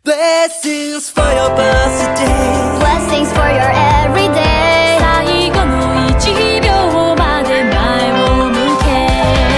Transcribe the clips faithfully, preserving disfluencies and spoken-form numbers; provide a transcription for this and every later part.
Blessings for your birthday. Blessings for your everyday. 最後の一秒まで前を向け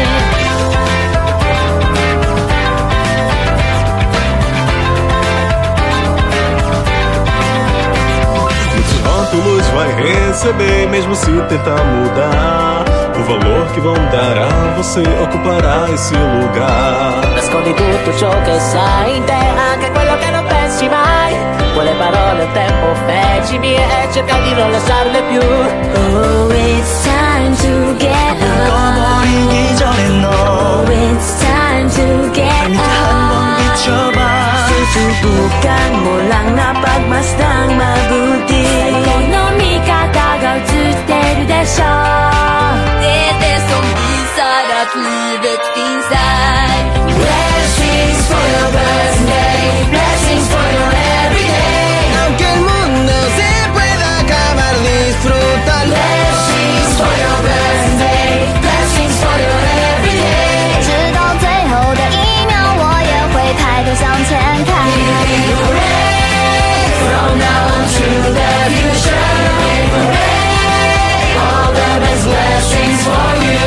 Muitos rótulos vai receber, mesmo se tentar mudar. O valor che vão dar a você occuperà esse lugar. Nascondi tutto ciò che sai in te, anche quello che non pensi mai. Quelle parole un tempo fecimi e cercai di non lasciarle più. Oh, it's time to get up. 꺼버리기 전에 너 Oh, it's time to get 이제 한번 비춰봐. Susubukan mo lang na pagmasdang mabuti. Ekonomika ga utsuteru desho. Det är som visar att livet finns där. Blessings for your birthday. Blessings for your everyday. Aunque el mundo se pueda acabar, disfrútalo. Blessings for your birthday. Blessings for your everyday. 直到最后的一秒，我也会抬头向前看。Hooray! From now on to the future. Hooray! All the best blessings for you.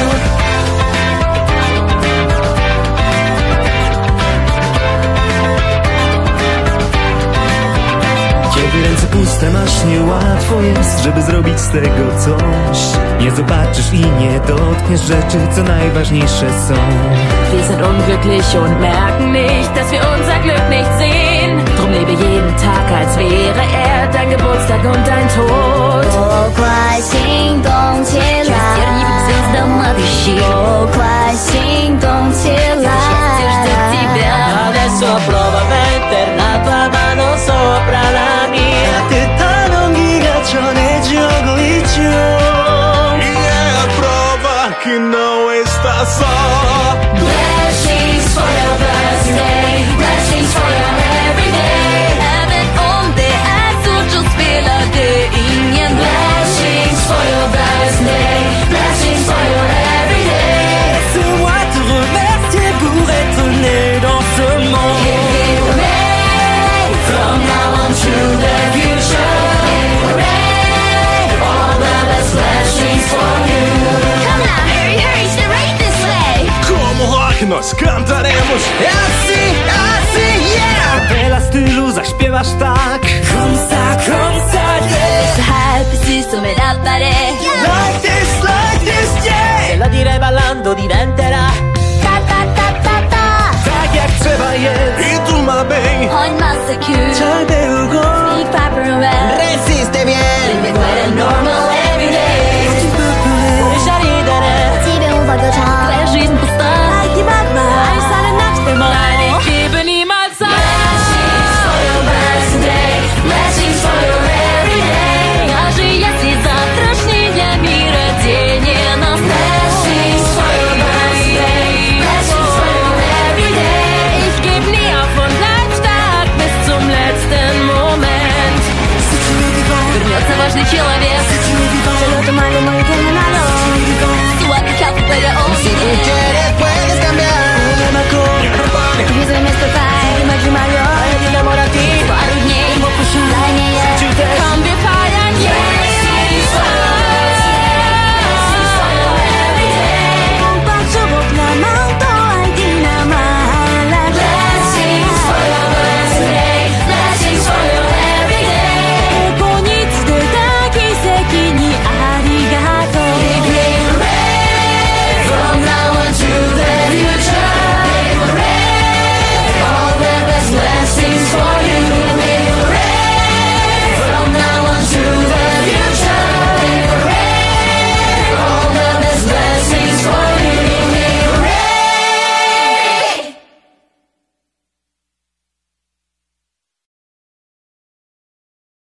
Kiedy ręce puste masz, niełatwo jest, żeby zrobić z tego coś. Nie zobaczysz i nie dotkniesz rzeczy, co najważniejsze są. Wir sind unglücklich und merken nicht, dass wir unser Glück nicht sehen. Drum lebe jeden Tag, als wäre er dein Geburtstag und dein Tod. 我快心动起来，我快心动起来。 Adesso prova a mettere la tua mano sopra la mia. 따뜻한 온기가 전해지고 있죠. Yeah, prova que não está só. Blessings for your birthday. Blessings for your everyday. Även om det är svårt så spelar det ingen roll. Blessings for your birthday. Blessings for your everyday. Laisse-moi te remercier pour être né dans ce monde. Hooray! From now on to the future. Hooray! All the best blessings for you. Come on, hurry, hurry, stay right this way. Como rock nós cantaremos. É assim, assim, yeah! Wiele stylu zaśpiewasz tak. Komsa, komsa, yeah! Så här precis som en rappare. Like this, like this, yeah! Se la direi ballando diventerà Ta ta ta ta ta. tak jak trzeba jest. I tu ma bem. Ha en massa kul. 잘 배우고 Vi klappar och väl.